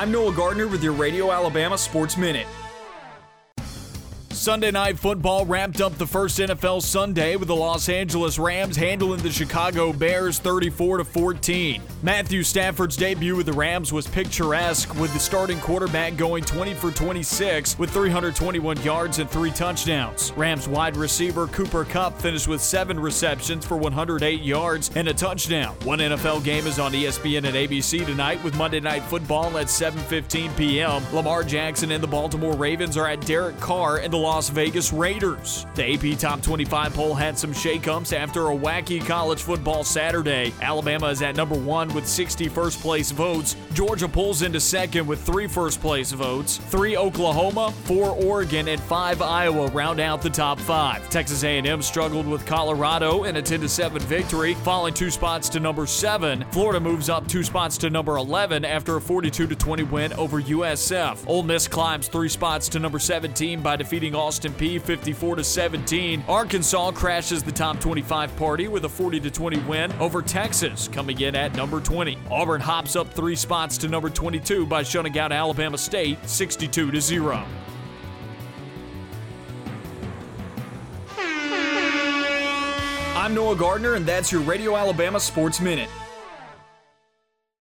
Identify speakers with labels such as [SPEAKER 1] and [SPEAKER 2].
[SPEAKER 1] I'm Noah Gardner with your Radio Alabama Sports Minute. Sunday Night Football wrapped up the first NFL Sunday with the Los Angeles Rams handling the Chicago Bears 34-14. Matthew Stafford's debut with the Rams was picturesque, with the starting quarterback going 20 for 26 with 321 yards and 3 touchdowns. Rams wide receiver Cooper Kupp finished with 7 receptions for 108 yards and a touchdown. One NFL game is on ESPN and ABC tonight with Monday Night Football at 7:15 p.m. Lamar Jackson and the Baltimore Ravens are at Derek Carr and the Las Vegas Raiders. The AP Top 25 poll had some shakeups after a wacky college football Saturday. Alabama is at number 1 with 60 first-place votes. Georgia pulls into second with 3 first-place votes. 3 Oklahoma, 4 Oregon, and 5 Iowa round out the top 5. Texas A&M struggled with Colorado in a 10-7 victory, falling 2 spots to number 7. Florida moves up 2 spots to number 11 after a 42-20 win over USF. Ole Miss climbs 3 spots to number 17 by defeating Austin Peay 54-17. Arkansas crashes the top 25 party with a 40-20 win over Texas, coming in at number 20. Auburn hops up 3 spots to number 22 by shutting out Alabama State 62-0. I'm Noah Gardner, and that's your Radio Alabama Sports Minute.